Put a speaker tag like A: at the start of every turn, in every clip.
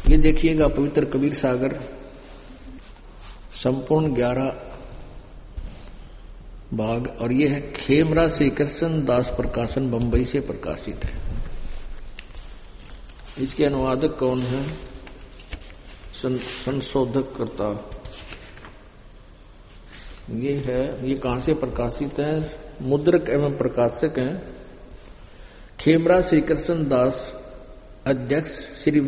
A: ये देखिएगा पवित्र कबीर सागर संपूर्ण 11 भाग, और ये है खेमरा श्री कृष्ण दास प्रकाशन, बंबई से प्रकाशित है। इसके अनुवादक कौन है? संशोधक करता ये है। ये कहां से प्रकाशित है? मुद्रक एवं प्रकाशक हैं खेमरा श्री कृष्ण दास, अध्यक्ष श्री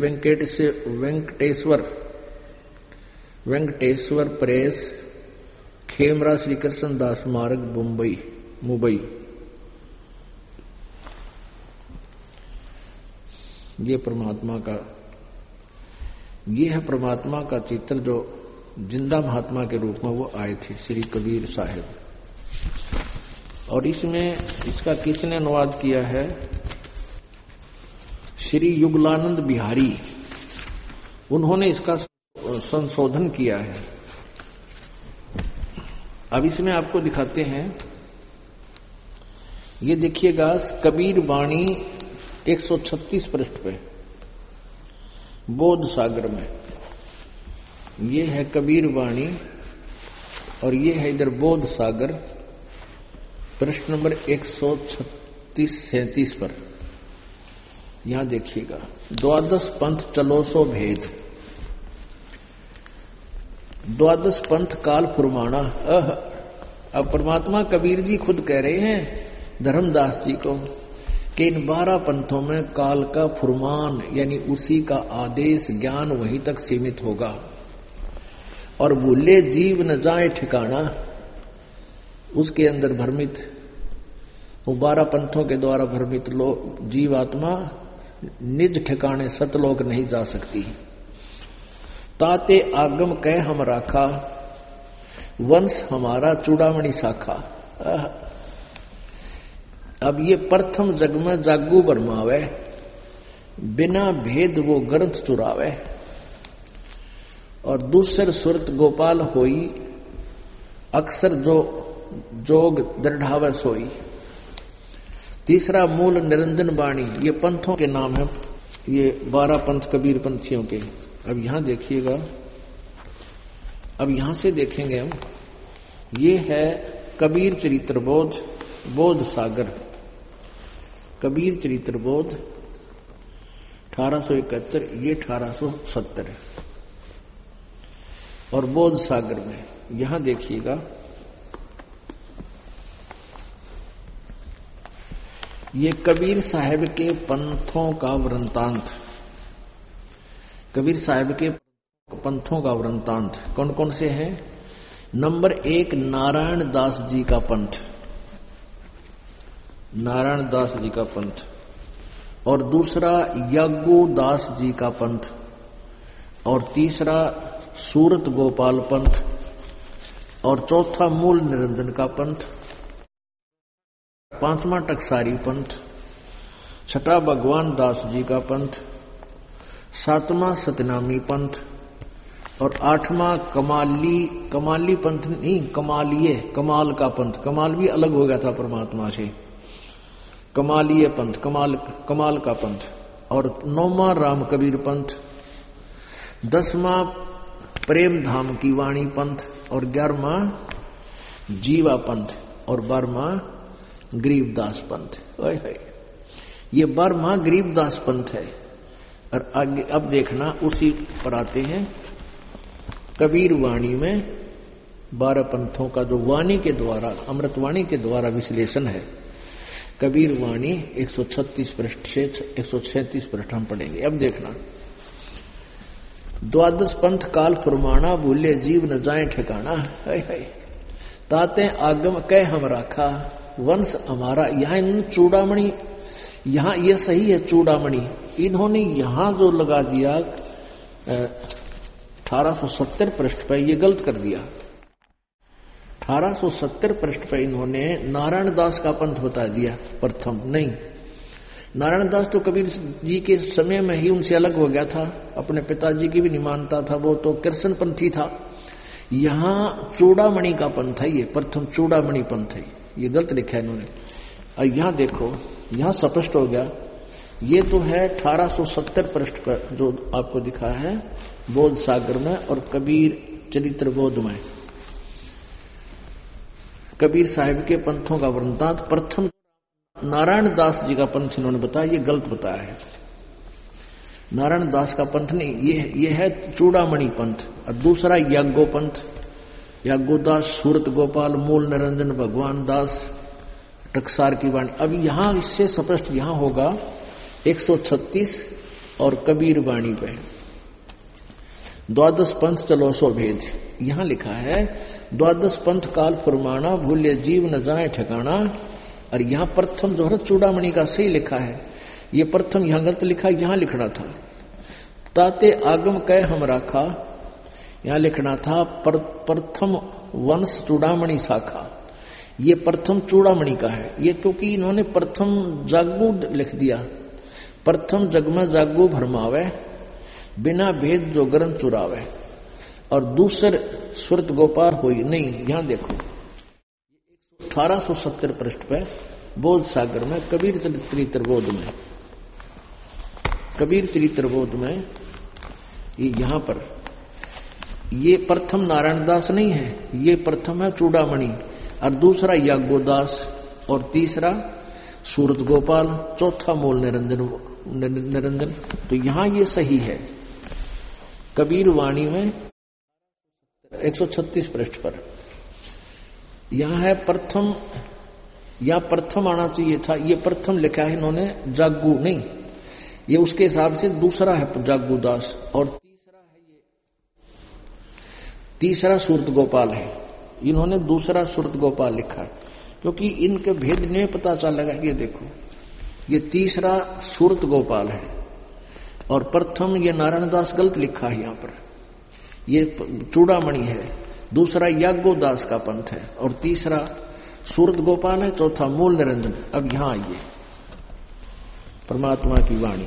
A: वेंकटेश्वर प्रेस, खेमरा श्री कृष्ण दास मार्ग, मुंबई। ये परमात्मा का, ये है परमात्मा का चित्र जो जिंदा महात्मा के रूप में वो आए थे, श्री कबीर साहिब। और इसमें इसका किसने अनुवाद किया है? श्री युगलानंद बिहारी, उन्होंने इसका संशोधन किया है। अब इसमें आपको दिखाते हैं, ये देखिएगा कबीर वाणी 136 पृष्ठ पे, बोध सागर में। ये है कबीर वाणी और ये है इधर बोध सागर, पृष्ठ नंबर 136-37 पर। यहां देखिएगा, द्वादश पंथ चलो सो भेद, द्वादश पंथ काल फुरमाना। अब परमात्मा कबीर जी खुद कह रहे हैं धर्मदास जी को कि इन 12 पंथों में काल का फुरमान यानी उसी का आदेश ज्ञान वहीं तक सीमित होगा, और भूले जीव न जाए ठिकाना, उसके अंदर भ्रमित, वो 12 पंथों के द्वारा भ्रमित लोग जीवात्मा निज ठिकाने सतलोक नहीं जा सकती। ताते आगम कह हम राखा, वंश हमारा चूड़ामणि शाखा। अब ये प्रथम जग में जागू बरमावे, बिना भेद वो ग्रंथ चुरावे, और दूसर सुरत गोपाल होई, अक्सर जो जोग दृढ़ावे सोई। तीसरा मूल निरंजन वाणी, ये पंथों के नाम है, ये 12 पंथ कबीर पंथियों के। अब यहां देखिएगा, अब यहां से देखेंगे हम, ये है कबीर चरित्र बोध, बोध सागर, कबीर चरित्र बोध 1871, ये 1870 है। और बोध सागर में यहां देखिएगा, ये कबीर साहब के पंथों का वृंतांत, कबीर साहब के पंथों का वृंतांत कौन कौन से हैं? नंबर 1 नारायण दास जी का पंथ, नारायण दास जी का पंथ, और दूसरा यज्ञू दास जी का पंथ, और तीसरा सूरत गोपाल पंथ, और चौथा मूल निरंजन का पंथ, पांचवा टकसारी पंथ, छठा भगवान दास जी का पंथ, सातवां सतनामी पंथ, और 8वां कमाली पंथ नहीं, कमाल का पंथ। कमाल भी अलग हो गया था परमात्मा से, कमालिये पंथ, कमाल का पंथ। और 9वां राम कबीर पंथ, 10वां प्रेम धाम की वाणी पंथ, और 11वां जीवा पंथ, और 12वां गरीबदास पंथ। ये 12वां गरीबदास पंथ है। और आगे अब देखना, उसी पर आते हैं कबीर वाणी में 12 पंथों का जो वाणी के द्वारा, अमृतवाणी के द्वारा विश्लेषण है। कबीर वाणी 136 पृष्ठ से 136 पृष्ठ हम पढ़ेंगे। अब देखना, द्वादश पंथ काल फुरमाना, भूले जीव न जाए ठिकाना। ताते आगम कह हम राखा, वंश हमारा। यहां चूड़ामणि, यहां ये सही है चूड़ामणि, इन्होंने यहां जो लगा दिया 1870 पृष्ठ पर, ये गलत कर दिया। 1870 पृष्ठ पर इन्होंने नारायण दास का पंथ बता दिया प्रथम। नहीं, नारायण दास तो कबीर जी के समय में ही उनसे अलग हो गया था, अपने पिताजी की भी नहीं मानता था, वो तो कृष्ण पंथी था। यहां चूड़ामणि का पंथ है, ये प्रथम चूड़ामणि पंथ है, ये गलत लिखा है इन्होंने। और यहां देखो, यहां स्पष्ट हो गया ये तो है 1870 पृष्ठ पर जो आपको दिखा है बोध सागर में और कबीर चरित्र बोध में। कबीर साहिब के पंथों का वृंतांत प्रथम नारायण दास जी का पंथ इन्होंने बताया, ये गलत बताया है। नारायण दास का पंथ नहीं, ये है चूड़ामणि पंथ। और दूसरा याज्ञो पंथ, याज्ञोदास, सूरत गोपाल, मूल निरंजन, भगवान दास, टकसार की वाणी। अब यहां इससे स्पष्ट यहां होगा 136 और कबीर वाणी पे 12 पंथ चलो सो भेद। यहां लिखा है 12 पंथ काल फुरमाना, भूल्य जीव न जाए ठिकाना। और यहां प्रथम जो है चूड़ामणि का सही लिखा है, ये प्रथम यहां गलत लिखा, यहां लिखना था ताते आगम कह हम राखा, यहां लिखना था प्रथम वंश चूड़ामणि शाखा। ये प्रथम चूड़ामणि का है ये, क्योंकि इन्होंने प्रथम जागू लिख दिया। प्रथम जग में जागू भरमावे, बिना भेद जो ग्रंथ चुरावे। और दूसरे सुरत गोपाल होई नहीं। यहां देखो 1870 पृष्ठ पे बोध सागर में कबीर चरित्र बोध में, कबीर चरित्र बोध में ये यहां पर ये प्रथम नारायण दास नहीं है, ये प्रथम है चूड़ामणि और दूसरा याज्ञोदास और तीसरा सूरत गोपाल, चौथा मूल निरंजन। तो यहां ये सही है। कबीर वाणी में 136 पृष्ठ पर यहां है प्रथम, या प्रथम आना चाहिए था, ये प्रथम लिखा है इन्होंने जागू नहीं, ये उसके हिसाब से दूसरा है जागूदास और तीसरा है ये, तीसरा सूरत गोपाल है। इन्होंने दूसरा सूरत गोपाल लिखा क्योंकि इनके भेद नहीं पता चल लगा। ये देखो ये तीसरा सूरत गोपाल है और प्रथम ये नारायण दास गलत लिखा है यहां पर, ये चूड़ामणि है। दूसरा याज्ञोदास का पंथ है और तीसरा सूरत गोपाल है, चौथा मूल निरंजन। अब यहां आइए परमात्मा की वाणी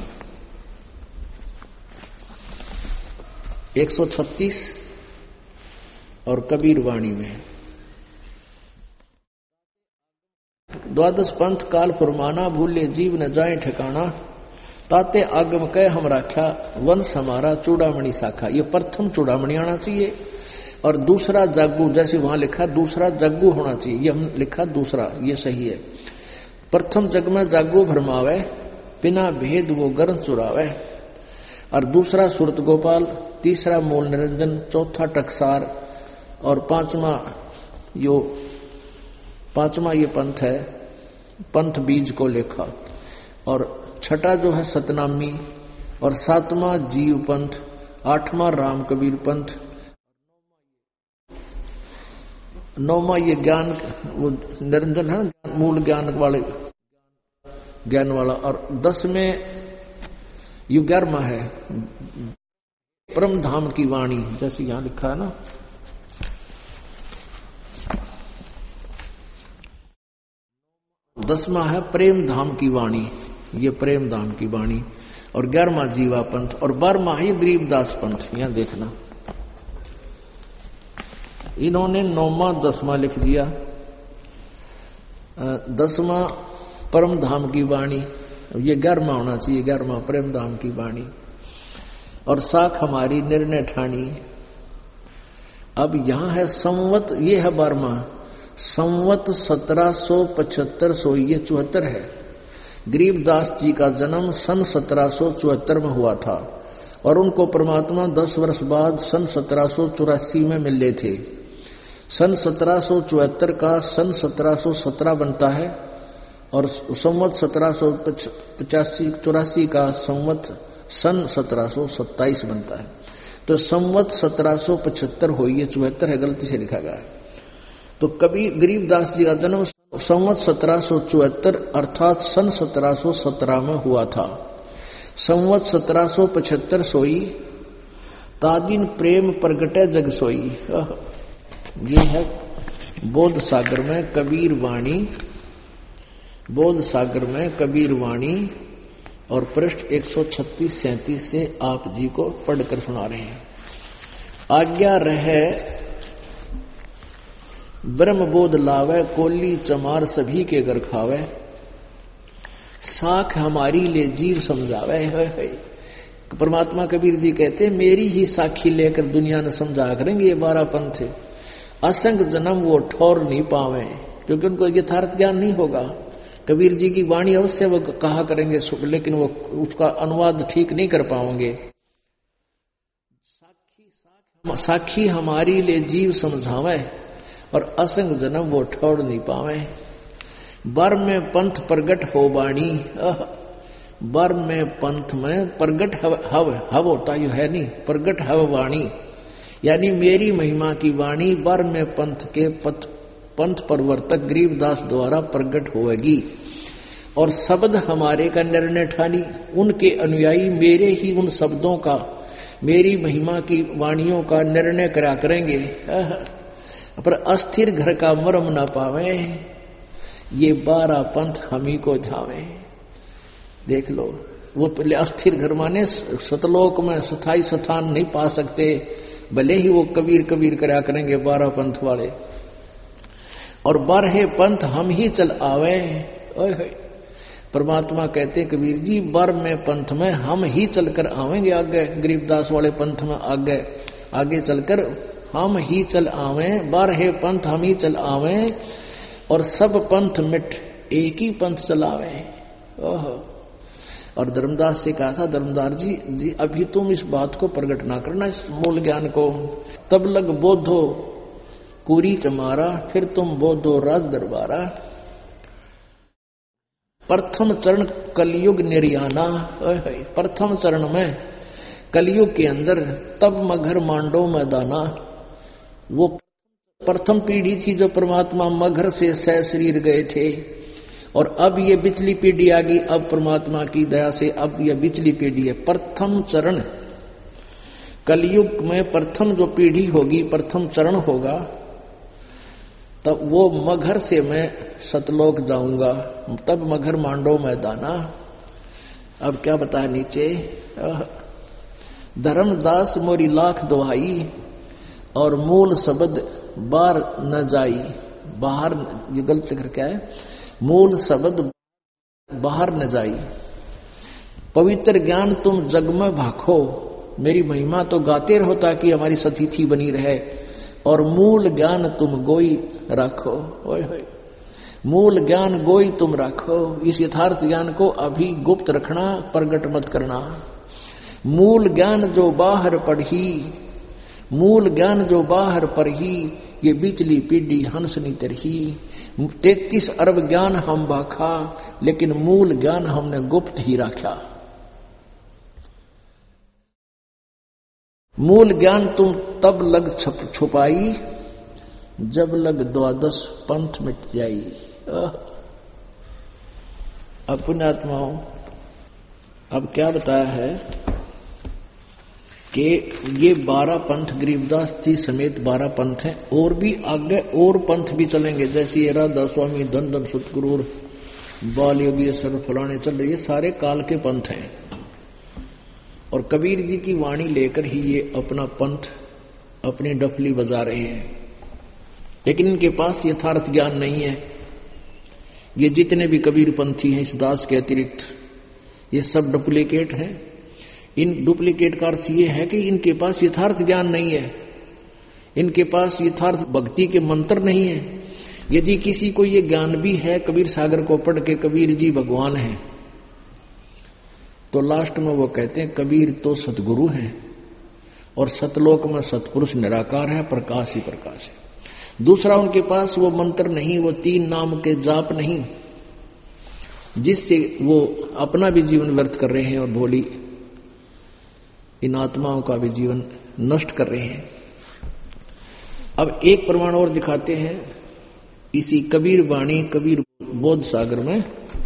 A: 136 और कबीर वाणी में 12 पंथ काल फुरमाना, भूले जीव न जाए ठिकाना। ताते आगम कह हम राख्या, वंश हमारा चूड़ामणि शाखा। ये प्रथम चूड़ामणि आना चाहिए और दूसरा जागू, जैसे वहां लिखा दूसरा जागू होना चाहिए, ये हम लिखा दूसरा, ये सही है। प्रथम जग में जागू भरमावे, बिना भेद वो गर्भ चुरावे। और दूसरा सूरत गोपाल, तीसरा मूल निरंजन, चौथा टकसार और पांचवा ये पंथ है, पंथ बीज को लेखा। और छठा जो है सतनामी और सातवां जीव पंथ, आठवां राम कबीर पंथ, नौवां ये ज्ञान वो निरंजन है, मूल ज्ञान वाला। और 10वें ये 11वां है परम धाम की वाणी, जैसे यहां लिखा है ना। दसवां है प्रेम धाम की वाणी, ये प्रेम धाम की वाणी। और 11वां जीवा पंथ और 12वां है गरीबदास पंथ। यहां देखना इन्होंने 9वां 10वां लिख दिया। 10वां परम धाम की वाणी, ये 11वां होना चाहिए, 11वां प्रेम धाम की वाणी। और साख हमारी निर्णय ठानी। अब यहां है संवत, ये है 12वां संवत 1775 ये 74 है। गरीबदास जी का जन्म सन 1774 में हुआ था और उनको परमात्मा 10 वर्ष बाद सन 1784 में मिले थे। सन 1774 का सन 1717 बनता है और संवत 1785-84 का संवत सन 1727 बनता है। तो संवत 1775 हो, ये 74 है, गलती से लिखा गया है। तो कबीर गरीबदास जी का जन्म संवत 1774 अर्थात सन 1717 में हुआ था। संवत 1775 सोई, तादिन प्रेम प्रगटे जग सोई। ये है बोध सागर में कबीर वाणी, बोध सागर में कबीर वाणी। और पृष्ठ 136-37 से आप जी को पढ़कर सुना रहे हैं। आज्ञा रहे ब्रह्म बोध लावे, कोली चमार सभी के घर खावे। साख हमारी ले जीव समझावे है। परमात्मा कबीर जी कहते मेरी ही साखी लेकर दुनिया ने समझा करेंगे ये 12 पंथ है। असंग जन्म वो ठौर नहीं पावे, क्योंकि उनको यथार्थ ज्ञान नहीं होगा। कबीर जी की वाणी अवश्य वो कहा करेंगे, लेकिन वो उसका अनुवाद ठीक नहीं कर पाओगे। साखी हमारी ले जीव समझावे और असंग जन्म वो ठौर नहीं पावे। बर में पंथ प्रगट हो बाणी, बर में पंथ में प्रगट हव होता यू है नहीं, प्रगट हव वाणी, यानी मेरी महिमा की वाणी बर में पंथ के पंथ प्रवर्तक गरीबदास द्वारा प्रकट होगी। और शब्द हमारे का निर्णय ठानी, उनके अनुयायी मेरे ही उन शब्दों का, मेरी महिमा की वाणियों का निर्णय करा करेंगे। पर अस्थिर घर का मरम न पावे, ये 12 पंथ हम ही को ध्यावे। देख लो, वो पहले अस्थिर घर माने सतलोक में स्थायी स्थान नहीं पा सकते, भले ही वो कबीर कबीर करा करेंगे 12 पंथ वाले। और 12 पंथ हम ही चल आवे। परमात्मा कहते कबीर जी 12 पंथ में हम ही चलकर आवेंगे आगे, गरीबदास वाले पंथ में आगे चलकर हम ही चल आवे। 12 पंथ हम ही चल आवे और सब पंथ मिट एक ही पंथ चलावे। ओहो। और धर्मदास से कहा था, धर्मदास जी अभी तुम इस बात को प्रकट ना करना, इस मूल ज्ञान को, तब लग बोधो कुरी चमारा, फिर तुम बोधो राज दरबारा। प्रथम चरण कलयुग निर्याना, प्रथम चरण में कलयुग के अंदर तब मगर मांडो मैदाना। वो प्रथम पीढ़ी थी जो परमात्मा मगर से सह शरीर गए थे, और अब ये बिचली पीढ़ी आ गई। अब परमात्मा की दया से अब ये बिचली पीढ़ी है। प्रथम चरण कलयुग में प्रथम जो पीढ़ी होगी, प्रथम चरण होगा, तब वो मगर से मैं सतलोक जाऊंगा, तब मगर मांडो मैदाना। अब क्या बताया नीचे, धर्मदास मोरी लाख दुहाई और मूल शब्द बार न जाई। बाहर, ये गलत लिख क्या है, मूल शब्द बाहर न जाई। पवित्र ज्ञान तुम जग में भाखो, मेरी महिमा तो गाते रहो ताकि हमारी सतिथि बनी रहे। और मूल ज्ञान तुम गोई रखो, ओए होए, मूल ज्ञान गोई तुम रखो। इस यथार्थ ज्ञान को अभी गुप्त रखना, प्रगट मत करना। मूल ज्ञान जो बाहर पढ़ी, मूल ज्ञान जो बाहर पढ़ी, ये बिचली पीढ़ी हंसनी तरही। 33 अरब ज्ञान हम बाखा, लेकिन मूल ज्ञान हमने गुप्त ही रखा। मूल ज्ञान तुम तब लग छुपाई, जब लग 12 पंथ मिट जाई। अब पुण्यात्माओं, अब क्या बताया है कि ये 12 पंथ गरीबदास जी समेत 12 पंथ हैं, और भी आगे और पंथ भी चलेंगे, जैसे ये राधा स्वामी, धन धन सतगुरु, बाल योगी, सर्व फलाने चल रही है, सारे काल के पंथ हैं। और कबीर जी की वाणी लेकर ही ये अपना पंथ, अपनी डफली बजा रहे हैं, लेकिन इनके पास यथार्थ ज्ञान नहीं है। ये जितने भी कबीर पंथी हैं इस दास के अतिरिक्त, ये सब डुप्लीकेट हैं। इन डुप्लीकेट का अर्थ ये है कि इनके पास यथार्थ ज्ञान नहीं है, इनके पास यथार्थ भक्ति के मंत्र नहीं है। यदि किसी को ये ज्ञान भी है, कबीर सागर को पढ़ के कबीर जी भगवान हैं, तो लास्ट में वो कहते हैं कबीर तो सतगुरु हैं, और सतलोक में सतपुरुष निराकार है, प्रकाश ही प्रकाश है। दूसरा उनके पास वो मंत्र नहीं, वो 3 नाम के जाप नहीं, जिससे वो अपना भी जीवन व्यर्थ कर रहे हैं और भोली इन आत्माओं का भी जीवन नष्ट कर रहे हैं। अब एक प्रमाण और दिखाते हैं इसी कबीर वाणी कबीर बोध सागर में।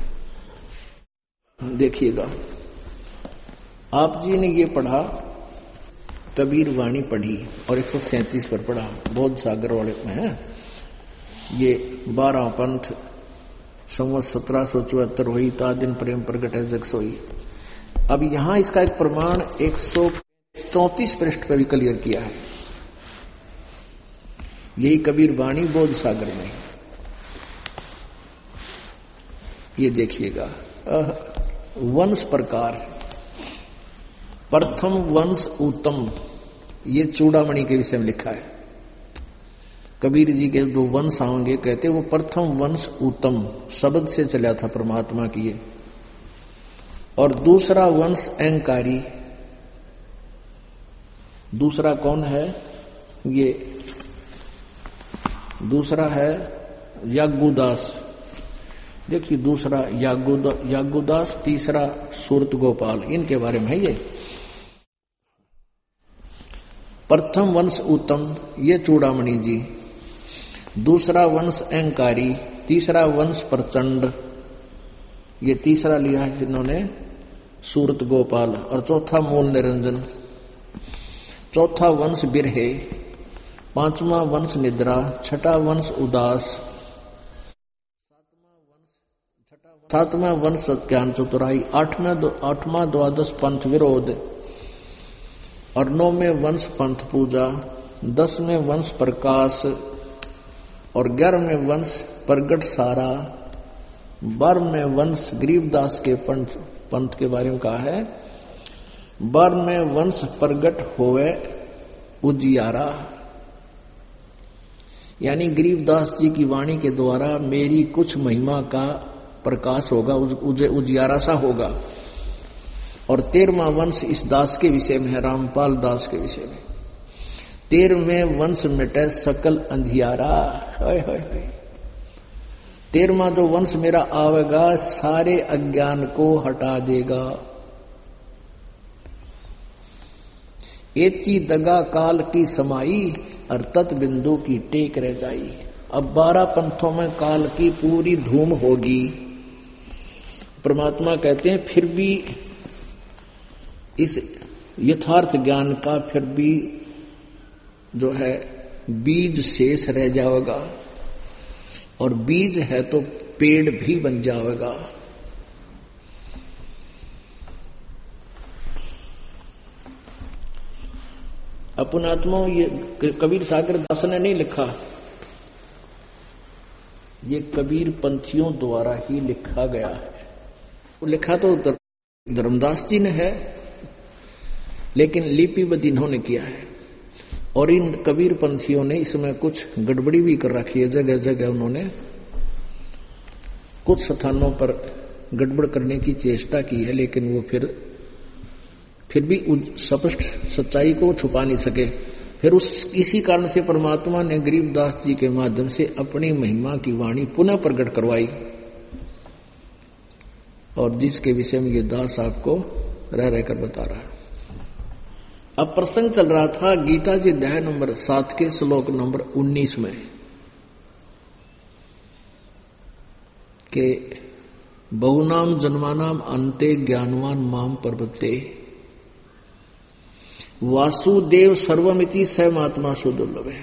A: देखिएगा, आप जी ने ये पढ़ा, कबीर वाणी पढ़ी और 137 पर पढ़ा, बोध सागर वाले में है। ये 12 पंथ संवत 1774 हुई, ता दिन प्रेम प्रगट है जग सोई। अब यहां इसका एक प्रमाण 134 पृष्ठ पर भी क्लियर किया है, यही कबीर वाणी बोध सागर में। ये देखिएगा, वंश प्रकार। प्रथम वंश उत्तम, ये चूड़ामणि के विषय में लिखा है। कबीर जी के जो वंश आएंगे कहते वो प्रथम वंश उत्तम शब्द से चला था परमात्मा की ये। और दूसरा वंश अहंकारी, दूसरा कौन है ये? दूसरा है यागुदास। देखिए दूसरा यागुदास, तीसरा सूरत गोपाल, इनके बारे में है ये। प्रथम वंश उत्तम ये चूड़ामणि जी, दूसरा वंश अहंकारी, तीसरा वंश प्रचंड, ये तीसरा लिया है जिन्होंने सूरत गोपाल, और चौथा मूल निरंजन, चौथा वंश बिरहे, पांचवा वंश निद्रा, छठा वंश उदास, सातवां वंश ज्ञान चतुराई, आठवां द्वादश पंथ विरोध, और 9वें वंश पंथ पूजा, 10वें वंश प्रकाश, और 11वें वंश प्रगट सारा, 12वें वंश गरीबदास के पंथ के बारे में कहा है। 12वें वंश प्रगट होवे उजियारा, यानी गरीबदास जी की वाणी के द्वारा मेरी कुछ महिमा का प्रकाश होगा, उजियारा सा होगा। और 13वां वंश इस दास के विषय में है, रामपाल दास के विषय में। 13वें वंश मिटे सकल अंधियारा। 13वां जो वंश मेरा आवेगा सारे अज्ञान को हटा देगा। एती दगा काल की समाई और तत् बिंदु की टेक रह जाई। अब 12 पंथों में काल की पूरी धूम होगी। परमात्मा कहते हैं फिर भी इस यथार्थ ज्ञान का फिर भी जो है बीज शेष रह जाएगा, और बीज है तो पेड़ भी बन जाएगा। अपनात्मा ये कबीर सागर दास ने नहीं लिखा, ये कबीर पंथियों द्वारा ही लिखा गया है। लिखा तो धर्मदास जी ने है, लेकिन लिपिबद्ध इन्होंने किया है। और इन कबीर पंथियों ने इसमें कुछ गड़बड़ी भी कर रखी है। जगह जगह उन्होंने कुछ स्थानों पर गड़बड़ करने की चेष्टा की है, लेकिन वो फिर भी स्पष्ट सच्चाई को छुपा नहीं सके। फिर इसी कारण से परमात्मा ने गरीबदास जी के माध्यम से अपनी महिमा की वाणी पुनः प्रकट करवाई, और जिसके विषय में ये दास आपको रह रहकर बता रहा है। अब प्रसंग चल रहा था गीता जी अध्याय नंबर 7 के श्लोक नंबर 19 में के बहुनाम जन्मानाम अंते ज्ञानवान माम पर्वते वासुदेव सर्वमिति सहमात्मा सुदुर्लभ है।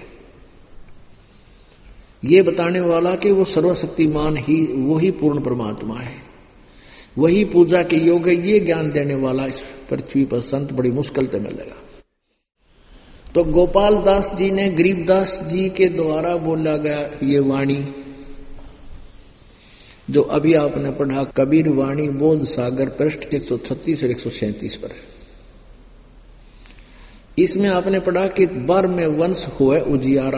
A: ये बताने वाला कि वो सर्वशक्तिमान ही वही पूर्ण परमात्मा है, वही पूजा के योग है। ये ज्ञान देने वाला इस पृथ्वी पर संत बड़ी मुश्किल से मिलेगा। तो गोपाल दास जी ने गरीबदास जी के द्वारा बोला गया ये वाणी जो अभी आपने पढ़ा, कबीर वाणी बोध सागर पृष्ठ 136 और 137 पर। इसमें आपने पढ़ा कि 12वें वंश हुए उजियारा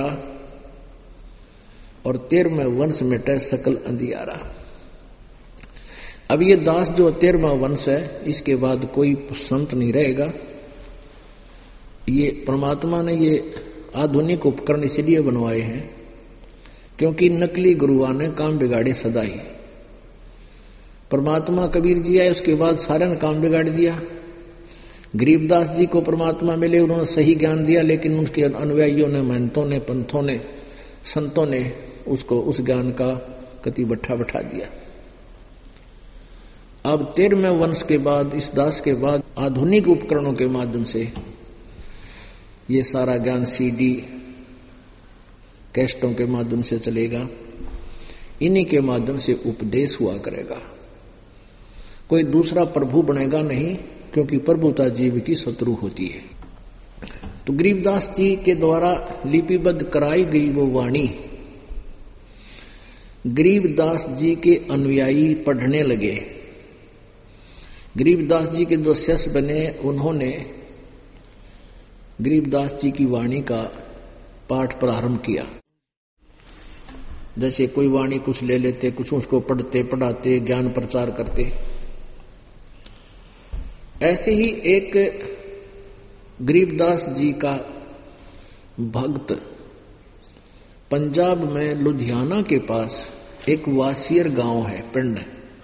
A: और 13वें वंश मिटे सकल अंधियारा। अब ये दास जो 13वां वंश है, इसके बाद कोई संत नहीं रहेगा। ये परमात्मा ने ये आधुनिक उपकरण इसलिए बनवाए हैं क्योंकि नकली गुरुआ ने काम बिगाड़े सदा ही। परमात्मा कबीर जी आए, उसके बाद सारे ने काम बिगाड़ दिया। गरीबदास जी को परमात्मा मिले, उन्होंने सही ज्ञान दिया, लेकिन उनके अनुयायियों ने, महंतों ने, पंथों ने, संतों ने उसको उस ज्ञान का कति बट्ठा बैठा दिया। अब 13वें वंश के बाद, इस दास के बाद आधुनिक उपकरणों के माध्यम से ये सारा ज्ञान सीडी कैस्टों के माध्यम से चलेगा। इन्हीं के माध्यम से उपदेश हुआ करेगा। कोई दूसरा प्रभु बनेगा नहीं, क्योंकि प्रभुता जीव की शत्रु होती है। तो गरीबदास जी के द्वारा लिपिबद्ध कराई गई वो वाणी गरीबदास जी के अनुयायी पढ़ने लगे। गरीबदास जी के जो शिष्य बने उन्होंने गरीबदास जी की वाणी का पाठ प्रारंभ किया। जैसे कोई वाणी कुछ ले लेते, कुछ उसको पढ़ते पढ़ाते ज्ञान प्रचार करते। ऐसे ही एक गरीबदास जी का भक्त पंजाब में लुधियाना के पास एक वासियर गांव है, पिंड।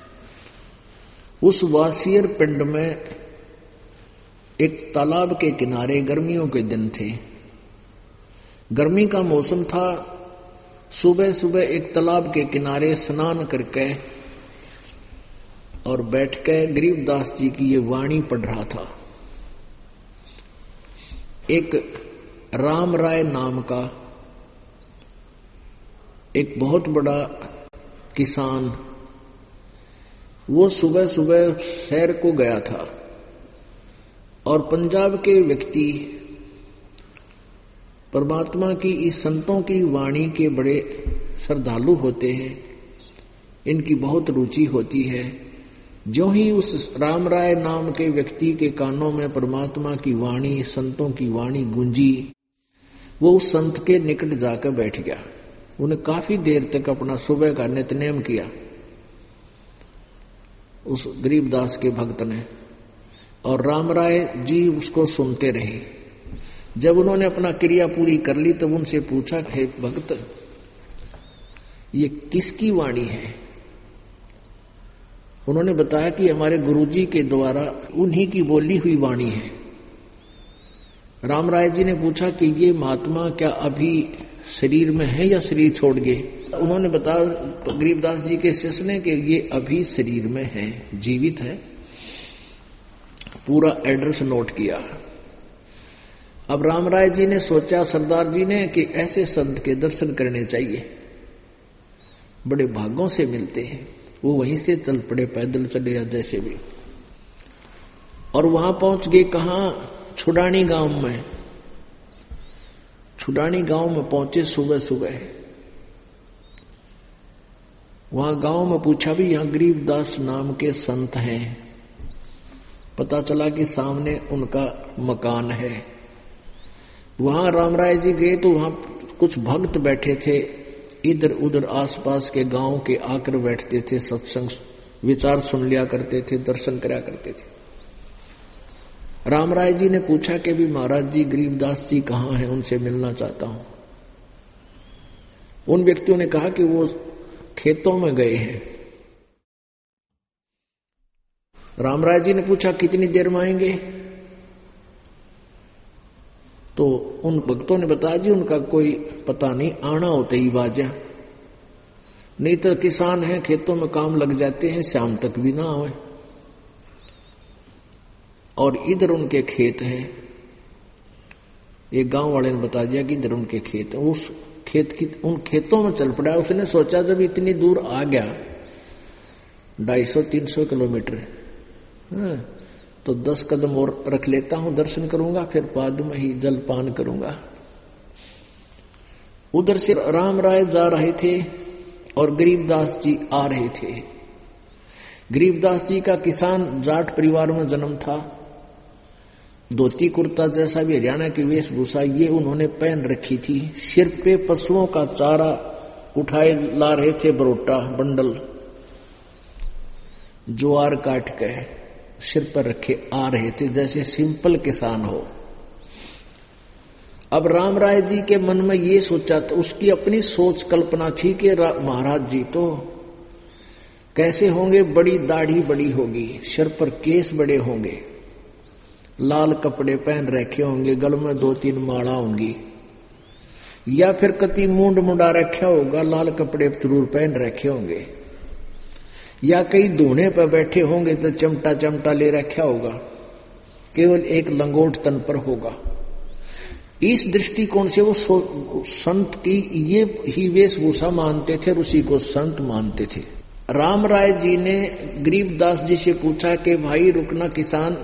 A: उस वासियर पिंड में एक तालाब के किनारे गर्मियों के दिन थे। गर्मी का मौसम था। सुबह सुबह एक तालाब के किनारे स्नान करके और बैठ के गरीबदास जी की ये वाणी पढ़ रहा था। एक राम राय नाम का एक बहुत बड़ा किसान, वो सुबह सुबह शहर को गया था और पंजाब के व्यक्ति परमात्मा की इस संतों की वाणी के बड़े श्रद्धालु होते हैं, इनकी बहुत रुचि होती है। जो ही उस राम राय नाम के व्यक्ति के कानों में परमात्मा की वाणी, संतों की वाणी गूंजी, वो उस संत के निकट जाकर बैठ गया। उन्हें काफी देर तक अपना सुबह का नित्यनेम किया उस गरीबदास के भक्त ने, और राम राय जी उसको सुनते रहे। जब उन्होंने अपना क्रिया पूरी कर ली तब उनसे पूछा, हे भक्त, ये किसकी वाणी है? उन्होंने बताया कि हमारे गुरुजी के द्वारा उन्हीं की बोली हुई वाणी है। राम राय जी ने पूछा कि ये महात्मा क्या अभी शरीर में है या शरीर छोड़ गए? उन्होंने बताया गरीबदास जी के शिष्य ने कि ये अभी शरीर में है, जीवित है। पूरा एड्रेस नोट किया। अब राम राय जी ने सोचा, सरदार जी ने, कि ऐसे संत के दर्शन करने चाहिए, बड़े भागों से मिलते हैं। वो वहीं से चल पड़े, पैदल चले या जैसे भी, और वहां पहुंच गए। कहां? छुडानी गांव में। छुडानी गांव में पहुंचे सुबह सुबह। वहां गांव में पूछा भी यहां गरीबदास नाम के संत हैं। पता चला कि सामने उनका मकान है। वहां राम राय जी गए तो वहां कुछ भक्त बैठे थे, इधर उधर आसपास के गांव के आकर बैठते थे, सत्संग विचार सुन लिया करते थे, दर्शन कराया करते थे। राम राय जी ने पूछा कि भी महाराज जी गरीबदास जी कहाँ हैं, उनसे मिलना चाहता हूं। उन व्यक्तियों ने कहा कि वो खेतों में गए हैं। राम राय जी ने पूछा कितनी देर में आएंगे? तो उन भक्तों ने बताया जी उनका कोई पता नहीं, आना होते ही बाजा, नहीं तो किसान हैं, खेतों में काम लग जाते हैं, शाम तक भी ना आवे। और इधर उनके खेत हैं। एक गांव वाले ने बता दिया कि इधर उनके खेत हैं। उस खेत की उन खेतों में चल पड़ा। उसने सोचा जब इतनी दूर आ गया, 250-300 किलोमीटर, तो 10 कदम और रख लेता हूं, दर्शन करूंगा, फिर बाद में ही जलपान करूंगा। उधर से राम राय जा रहे थे और गरीबदास जी आ रहे थे। गरीबदास जी का किसान जाट परिवार में जन्म था। धोती कुर्ता जैसा भी हरियाणा की वेशभूषा ये उन्होंने पहन रखी थी। सिर पे पशुओं का चारा उठाए ला रहे थे, बरोटा बंडल ज्वार काट के सिर पर रखे आ रहे थे, जैसे सिंपल किसान हो। अब राम राय जी के मन में ये सोचा था, उसकी अपनी सोच कल्पना थी कि महाराज जी तो कैसे होंगे, बड़ी दाढ़ी बड़ी होगी, सिर पर केस बड़े होंगे, लाल कपड़े पहन रखे होंगे, गल में 2-3 माला होंगी, या फिर कति मूंड मुंडा रखा होगा, लाल कपड़े जरूर पहन रखे होंगे, या कई धूने पर बैठे होंगे तो चमटा चमटा ले रखा होगा, केवल एक लंगोट तन पर होगा। इस दृष्टिकोण से वो संत की ये ही वेशभूषा मानते थे, ऋषि को संत मानते थे। राम राय जी ने गरीबदास जी से पूछा कि भाई रुकना किसान,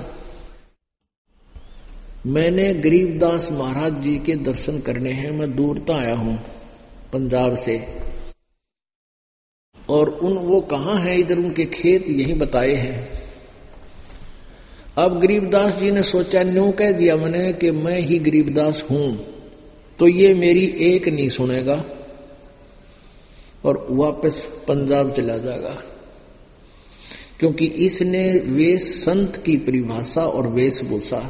A: मैंने गरीबदास महाराज जी के दर्शन करने हैं, मैं दूरता आया हूं पंजाब से, और वो कहाँ हैं? इधर उनके खेत यही बताए हैं। अब गरीबदास जी ने सोचा, न्यू कह दिया मैंने कि मैं ही गरीबदास हूं, तो ये मेरी एक नहीं सुनेगा और वापस पंजाब चला जाएगा, क्योंकि इसने वेश संत की परिभाषा और वेशभूषा,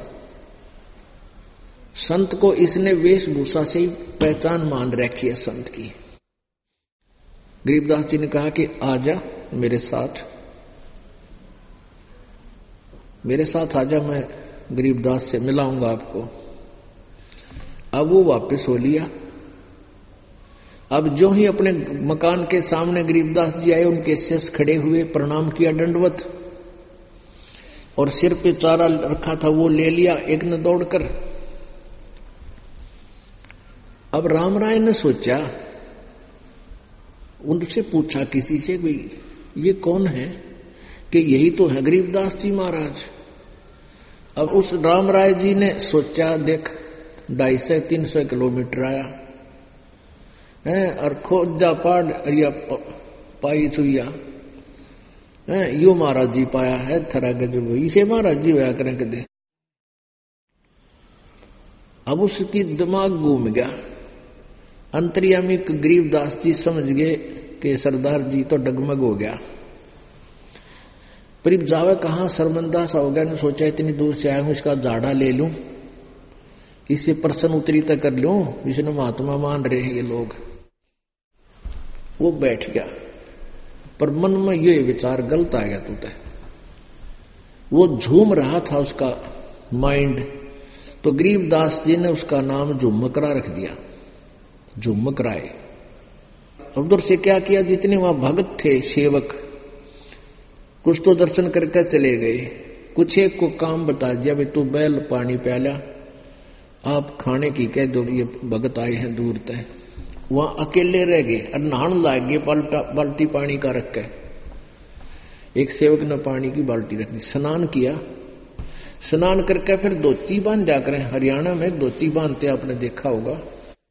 A: संत को इसने वेशभूषा से ही पहचान मान रखी है संत की। गरीबदास जी ने कहा कि आजा मेरे साथ आजा, मैं गरीबदास से मिलाऊंगा आपको। अब वो वापस हो लिया। अब जो ही अपने मकान के सामने गरीबदास जी आए, उनके शिष्य खड़े हुए, प्रणाम किया दंडवत, और सिर पे चारा रखा था वो ले लिया एक ने दौड़कर। अब राम राय ने सोचा, उनसे पूछा किसी से, भाई ये कौन है, कि यही तो है गरीबदास जी महाराज। अब उस राम राय जी ने सोचा, देख 250-300 किलोमीटर आया है, और खोजा पहाड़ या पाई चुया है, यो महाराज जी पाया है थरा गजब, इसे महाराज जी होया करें कदे। अब उसकी दिमाग घूम गया। अंतर्यामी गरीबदास जी समझ गए कि सरदार जी तो डगमग हो गया, पर जावे कहां, शर्मिंदा सा हो गया। ने सोचा इतनी दूर से आया हूं, इसका झाड़ा ले लूं, इससे प्रश्न उत्तरी तक कर लूं, विष्णु महात्मा मान रहे हैं ये लोग। वो बैठ गया, पर मन में ये विचार गलत आ गया तुझे। वो झूम रहा था उसका माइंड, तो गरीबदास जी ने उसका नाम झुमकरा रख दिया, झुमक राय। उधर से क्या किया, जितने वहां भगत थे सेवक, कुछ तो दर्शन करके चले गए, कुछ एक को काम बता दिया, भाई तू बैल पानी प्याला, आप खाने की कह दो, ये भगत आए हैं दूर तय। वहां अकेले रह गए और नहान लाग गए, बाल्टी पानी का रख के। एक सेवक ने पानी की बाल्टी रख दी, स्नान किया, स्नान करके फिर धोती बांध जाकर, हरियाणा में धोती बांधते आपने देखा होगा,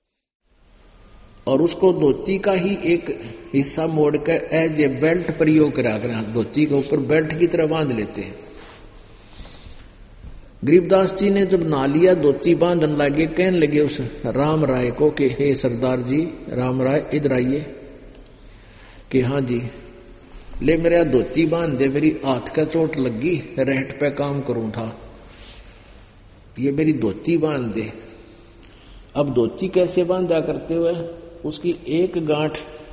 A: और उसको धोती का ही एक हिस्सा मोड़ कर एज ए बेल्ट प्रयोग करा कर धोती के ऊपर बेल्ट की तरह बांध लेते हैं। गरीबदास जी ने जब नहा लिया, धोती बांधने लगे, कहने लगे उस राम राय को कि हे सरदार जी, राम राय इधर आइए। कि हाँ जी, ले मेरा धोती बांध दे, मेरी हाथ का चोट लगी, रहट पे काम करूं था, ये मेरी धोती बांध दे। अब धोती कैसे बांधा करते हुए, उसकी एक गांठ,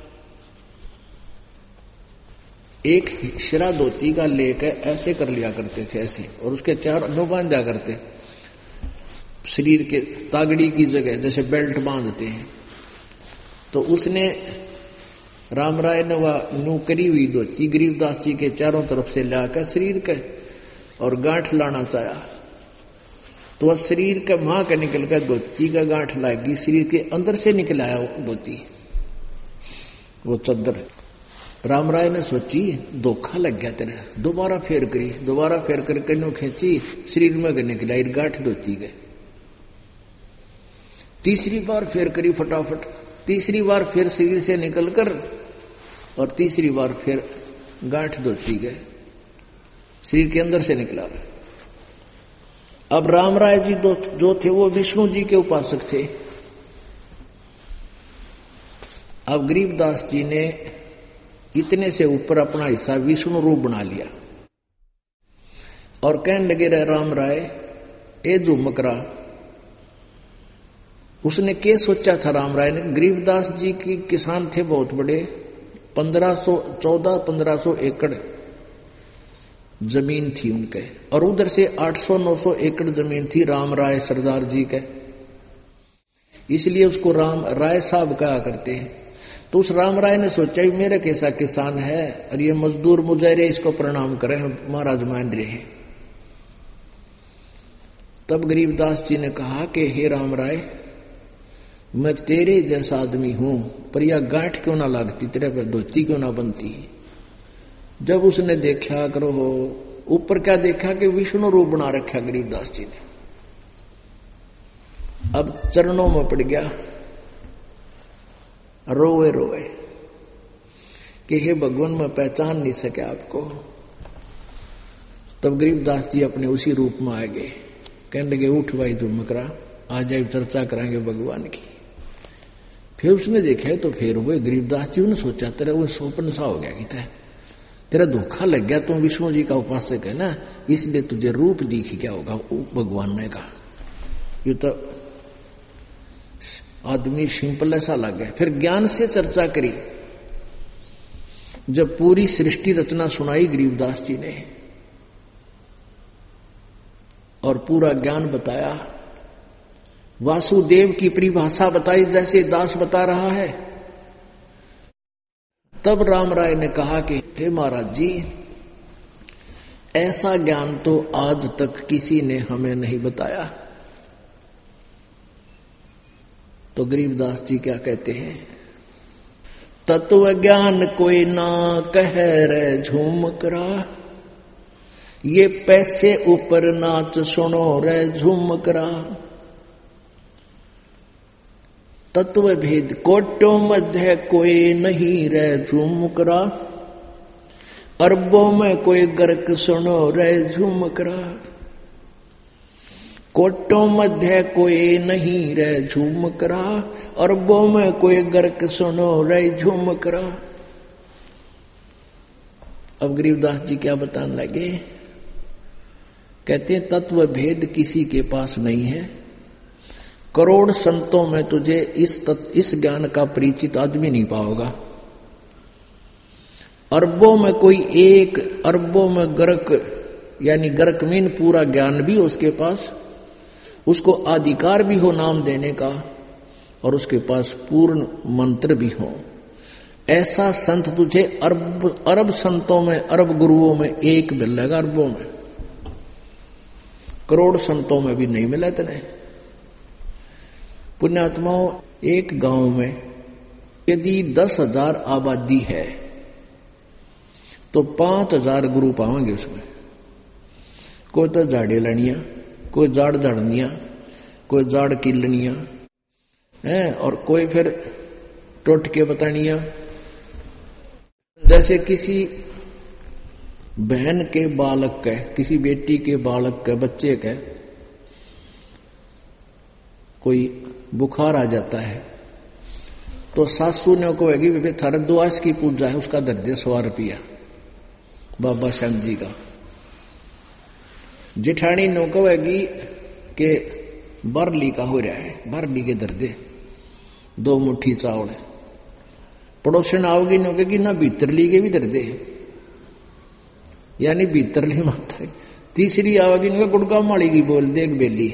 A: एक शिरा धोती का लेकर ऐसे कर लिया करते थे ऐसे, और उसके 4 अंगों बांधा करते, शरीर के तागड़ी की जगह जैसे बेल्ट बांधते हैं। तो उसने राम राय ने वह नू करी हुई धोती गरीबदास जी के चारों तरफ से लाकर शरीर के और गांठ लाना चाहा, तो वह शरीर का मां का निकल कर धोती का गांठ लागी, शरीर के अंदर से निकल आया वो धोती, वो चद्दर। राम राय ने सोची धोखा लग गया तेरे, दोबारा फेर करी, दोबारा फेर करके नो खींची, शरीर में निकल आई गांठ धोती गए। तीसरी बार फेर करी फटाफट, तीसरी बार फिर शरीर से निकलकर, और तीसरी बार फिर गांठ धोती गए, शरीर के अंदर से निकला। अब राम राय जी जो थे वो विष्णु जी के उपासक थे। अब गरीबदास जी ने इतने से ऊपर अपना हिस्सा विष्णु रूप बना लिया और कहने लगे रहे राम राय, ए झुमकरा। उसने क्या सोचा था राम राय ने, गरीबदास जी की किसान थे बहुत बड़े, 1500 एकड़ जमीन थी उनके, और उधर से 800-900 एकड़ जमीन थी राम राय सरदार जी के, इसलिए उसको राम राय साहब कहा करते हैं। तो उस राम राय ने सोचा मेरा कैसा किसान है और ये मजदूर मुजाहिरे, इसको प्रणाम करें, महाराज मान रहे हैं। तब गरीबदास जी ने कहा कि हे राम राय, मैं तेरे जैसा आदमी हूं, पर यह गांठ क्यों ना लगती, तेरे पर धोती क्यों ना बनती। जब उसने देखा करो ऊपर क्या देखा कि विष्णु रूप बना रखा गरीबदास जी ने, अब चरणों में पड़ गया, रोए रोए कि हे भगवान मैं पहचान नहीं सके आपको, तब गरीबदास जी अपने उसी रूप में आ गए, कहने लगे उठ भाई झुमकरा, आज जाए चर्चा कराएंगे भगवान की। फिर उसने देखा तो फिर वो गरीबदास जी ने सोचा तेरा वो स्वप्न सा हो गया कि तेरा धोखा लग गया, तुम विष्णु जी का उपासक है ना, इसलिए तुझे रूप दिख क्या होगा। भगवान ने कहा ये तो आदमी सिंपल ऐसा लग गया। फिर ज्ञान से चर्चा करी, जब पूरी सृष्टि रचना सुनाई गरीबदास जी ने और पूरा ज्ञान बताया, वासुदेव की परिभाषा बताई जैसे दास बता रहा है, तब राम राय ने कहा कि हे महाराज जी, ऐसा ज्ञान तो आज तक किसी ने हमें नहीं बताया। तो गरीबदास जी क्या कहते हैं, तत्व ज्ञान कोई ना कह रे झूमकरा, ये पैसे ऊपर नाच सुनो रे झूमकरा। तत्व भेद कोटों मध्य कोई नहीं रे झूमकरा, अरबों में कोई गर्क सुनो रे झूमकरा। कोटों मध्य कोई नहीं रे झूमकरा, अरबों में कोई गर्क सुनो रे झूमकरा। अब गरीबदास जी क्या बताने लगे, कहते हैं तत्व भेद किसी के पास नहीं है, करोड़ संतों में तुझे इस ज्ञान का परिचित आदमी नहीं पाओगा। अरबों में कोई एक, अरबों में गर्क यानी गर्क मीन पूरा ज्ञान भी उसके पास, उसको अधिकार भी हो नाम देने का, और उसके पास पूर्ण मंत्र भी हो। ऐसा संत तुझे अरब संतों में, अरब गुरुओं में एक मिलेगा, अरबों में, करोड़ संतों में भी नहीं मिला इतने। पुण्यात्माओं, एक गांव में यदि 10,000 आबादी है तो 5,000 गुरु पाएंगे उसमें। कोई तो झाड़े लड़ियां, कोई जाड़ झाड़निया, कोई जाड़ किलनिया है, और कोई फिर टोटके बतानिया। जैसे किसी बहन के बालक के, किसी बेटी के बालक के, बच्चे के कोई बुखार आ जाता है तो सासू ने कहेगी थारा दुआस की पूजा है, उसका दर दे 100 रुपया बाबा श्याम जी का। जेठानी ने कहेगी कि बारली का हो रहा है, बारली के दर दे 2 मुट्ठी चावल। पड़ोसन आओगी नो कहेगी ना भीतरली के भी दर दे, यानी भीतरली माता है। तीसरी आओगी नो गुड़गा माड़ी की बोल दे एक बेली।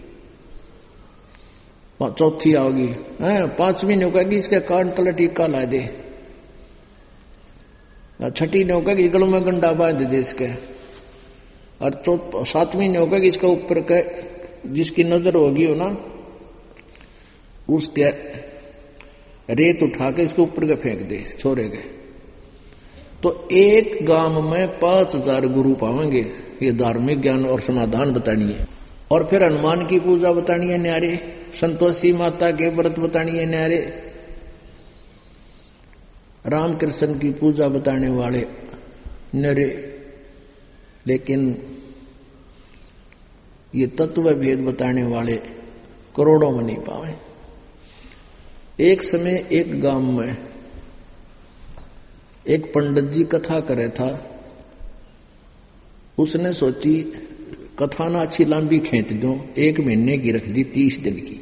A: चौथी आओगी, 5वीं ने कहेगी इसके कान तले टीका ला दे। छठी ने कहेगी गलों में गंडा बांध दे इसके। और 7वीं ने कहेगी इसके ऊपर के जिसकी नजर होगी हो ना, उसके रेत उठा के इसके ऊपर के फेंक दे छोरे के। तो एक गांव में 5,000 गुरु पाएंगे। ये धार्मिक ज्ञान और समाधान बतानी है। और फिर हनुमान की पूजा बतानी है न्यारे, संतोषी माता के व्रत बतानी है न्यारे, रामकृष्ण की पूजा बताने वाले न्यारे। लेकिन ये तत्व भेद बताने वाले करोड़ों में नहीं पाए। एक समय एक गांव में एक पंडित जी कथा करे था। उसने सोची कथा ना अच्छी लंबी खींच दो, 1 महीने की रख दी, 30 दिन की।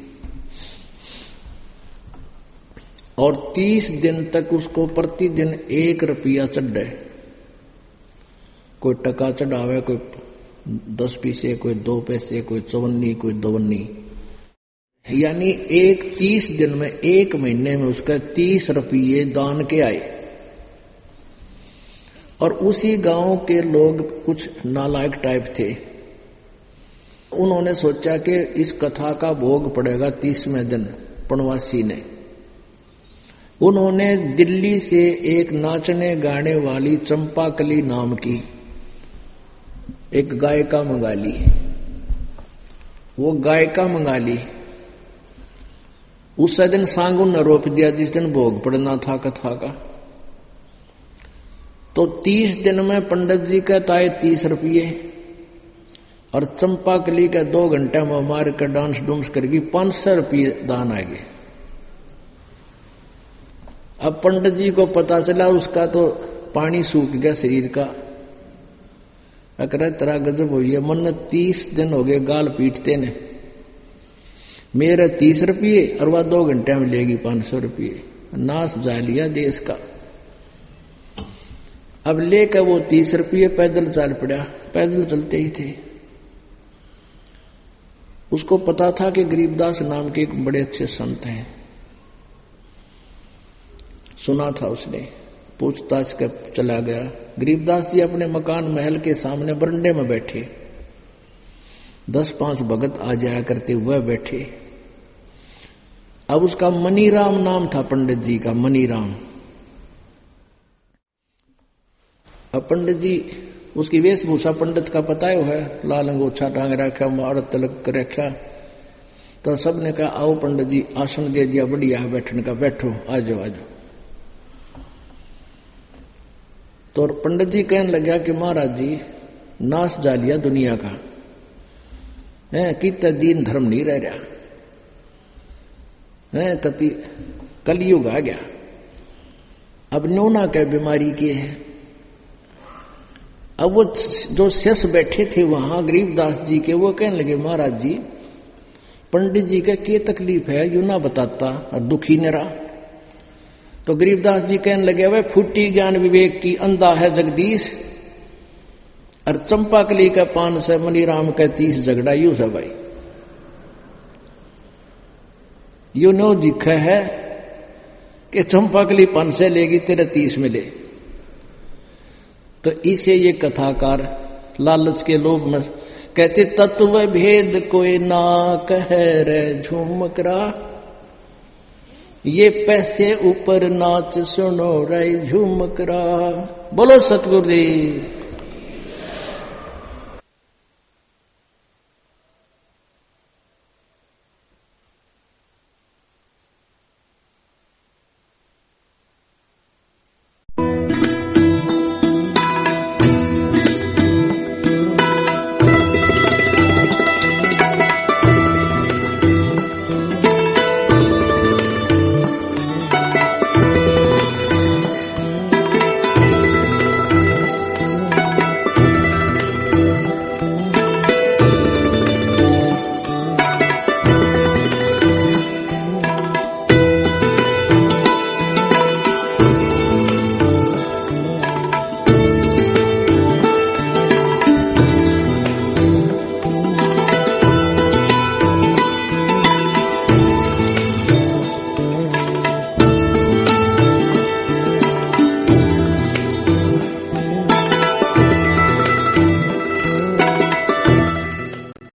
A: और 30 दिन तक उसको प्रतिदिन 1 रुपया चढ़े। कोई टका चढ़ावे, कोई 10 पैसे, कोई 2 पैसे, कोई 54, कोई 52। यानी 30 दिन में, 1 महीने में उसका 30 रुपये दान के आए। और उसी गांव के लोग कुछ नालायक टाइप थे। उन्होंने सोचा कि इस कथा का भोग पड़ेगा 30वें दिन पणवासी ने। उन्होंने दिल्ली से एक नाचने गाने वाली चंपाकली नाम की एक गायिका मंगा ली। वो गायिका मंगा ली। उस दिन सांगुन ने रोप दिया जिस दिन भोग पड़ना था कथा का। तो 30 दिन में पंडित जी कहता है 30 रुपये, और चंपा कली का 2 घंटे में मार कर डांस डूंस करके 500 रुपये दान आ गए। अब पंडित जी को पता चला उसका तो पानी सूख गया शरीर का। अकर तरह गजब हुई है, मन 30 दिन हो गए गाल पीटते ने, मेरे 30 रुपये और वह 2 घंटे में लेगी 500 रुपये। नाश जा लिया देश का। अब लेकर वो 30 रुपये पैदल चल पड़ा, पैदल चलते ही थे। उसको पता था कि गरीबदास नाम के एक बड़े अच्छे संत हैं, सुना था उसने, पूछताछ कर चला गया। गरीबदास जी अपने मकान महल के सामने बरंडे में बैठे, 10-5 भगत आ जाया करते हुए बैठे। अब उसका मनीराम नाम था पंडित जी का, मनीराम। अब पंडित जी उसकी वेशभूषा पंडित का पता है, लाल अंगोछा टांग रखा, मार तिलक कर रखा। तो सबने कहा आओ पंडित जी, आसन दे दिया, बढ़िया है बैठने का, बैठो, आ जाओ आ जाओ। तो पंडित जी कहने लगा कि महाराज जी नाश जा लिया दुनिया का है, कितना दीन धर्म नहीं रह रहा है, कति कलयुग आ गया। अब नौना क्या बीमारी की है। अब वो जो शेष बैठे थे वहां गरीबदास जी के, वो कहने लगे महाराज जी पंडित जी का क्या तकलीफ है, यू ना बताता, और दुखी न रहा। तो गरीबदास जी कहने लगे वे फूटी ज्ञान विवेक की, अंधा है जगदीश, और चंपाकली का 5 से मनीराम का 30 झगड़ा यू सब भाई, यू नो दिखा है कि चंपाकली 5 से लेगी, तेरे 30 मिले। तो इसे ये कथाकार लालच के लोभ में कहते तत्व भेद कोई ना कह रे झुमकरा, ये पैसे ऊपर नाच सुनो रे झुमकरा। बोलो सतगुरुदेव।